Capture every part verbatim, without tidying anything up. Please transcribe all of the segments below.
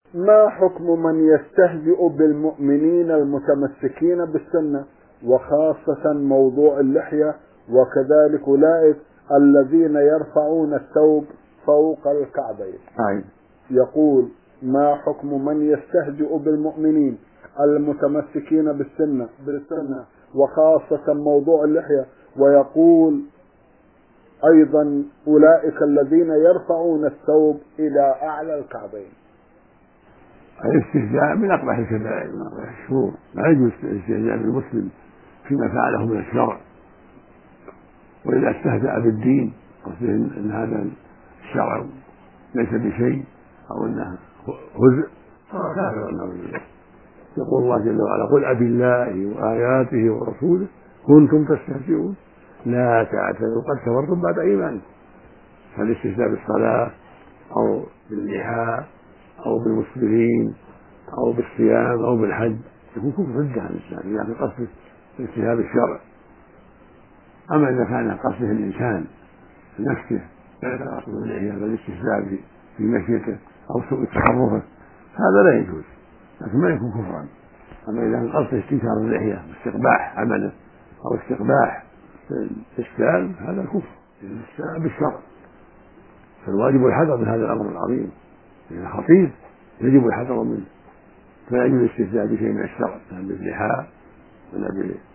ما حكم من يستهزئ بالمؤمنين المتمسكين بالسنة وخاصة موضوع اللحية، وكذلك أولئك الذين يرفعون الثوب فوق الكعبين؟ أي. يقول: ما حكم من يستهزئ بالمؤمنين المتمسكين بالسنة بالسنة وخاصة موضوع اللحية، ويقول أيضا أولئك الذين يرفعون الثوب إلى أعلى الكعبين؟ الاستهزاء من أقبح الكبائر من أقبح الشرور، لا يجوز الاستهزاء بالمسلم فيما فعله من الشرع، وإذا استهزأ بالدين قصده أن هذا الشرع ليس بشيء أو أنه هزء كافر. يقول الله جل وعلا: قل أبي الله وآياته ورسوله كنتم تستهزئون لا تعتذروا قد كفرتم بعد إيمانكم. فالاستهزاء بالصلاة أو باللحى أو بالمسلمين أو بالصيام أو بالحج يكون كفر ردة عن الإسلام إذا في قصده اجتناب الشرع. أما إذا كان قصده الإنسان نفسه لا قصده اللحية بل الاستهزاء في مشيته أو سوء تصرفه هذا لا يجوز، لكن ما يكون كفرا. أما إذا كان قصده استنكار اللحية واستقباح عمله أو استقباح الإشكال هذا كفر الاستهزاء بالشرع. فالواجب الحذر من هذا الأمر العظيم، لأنه خطير يجب الحذر منه. فلا يجوز الاستهزاء بشيء من الشرع، لا باللحى ولا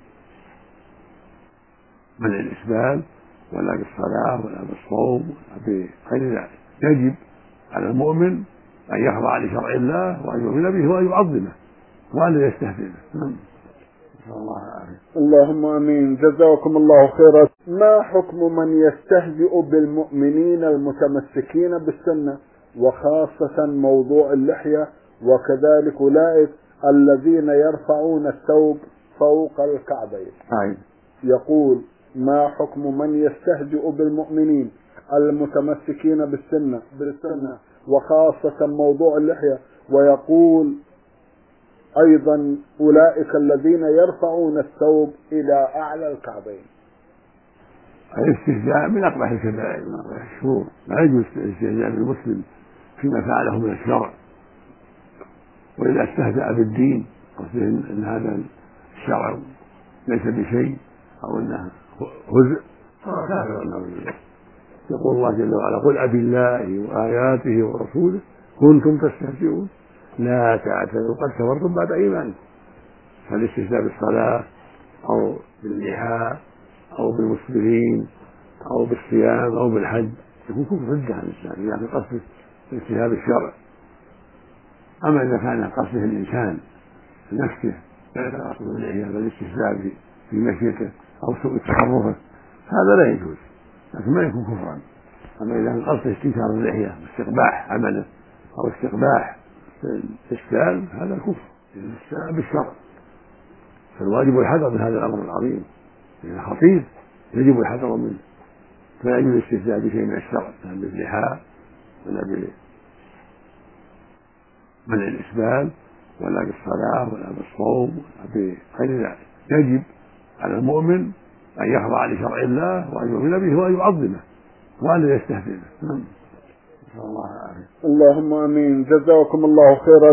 بمنع الإسبال ولا بالصلاة ولا بالصوم ولا بغير ذلك. يجب على المؤمن أن يخضع لشرع الله وأن يؤمن به وأن يعظمه وأن لا يستهزئ به. اللهم آمين. جزاكم الله خيرا. ما حكم من يستهزئ بالمؤمنين المتمسكين بالسنة وخاصة موضوع اللحية، وكذلك أولئك الذين يرفعون الثوب فوق الكعبين؟ أي. يقول: ما حكم من يستهزئ بالمؤمنين المتمسكين بالسنة بالسنة وخاصة موضوع اللحية، ويقول أيضا أولئك الذين يرفعون الثوب إلى أعلى الكعبين؟ الاستهزاء من أقبح الكبائر من أقبح الشرور، لا يجوز الاستهزاء بالمسلم فيما فعله من الشرع، وإذا استهزأ بالدين قصده أن هذا الشرع ليس بشيء أو أنه هزء كافر. يقول الله جل وعلا: قل أبي الله وآياته ورسوله كنتم تستهزئون لا تعتذروا قد كفرتم بعد إيمانكم. فالاستهزاء بالصلاة أو باللحى أو بالمسلمين أو بالصيام أو بالحج يكون كفر ردة عن الإسلام إذا في قصده اجتناب الشرع. أما إذا كان قصده الإنسان نفسه لا قصده اللحية بل الاستهزاء في مشيته أو سوء تصرفه هذا لا يجوز، لكن ما يكون كفرا. أما إذا كان قصده استنكار اللحية واستقباح عمله أو استقباح الإشكال هذا كفر الاستهزاء بالشرع. فالواجب الحذر من هذا الأمر العظيم، لأنه خطير يجب الحذر منه. فلا يجوز الاستهزاء بشيء من الشرع، لا باللحى ولا بمنع الإسبال ولا بالصلاة ولا بالصوم ولا بغير ذلك. يجب على المؤمن أن يخضع لشرع الله وأن يؤمن به وأن يعظمه وأن لا يستهزئ به. اللهم آمين. جزاكم الله خيرا.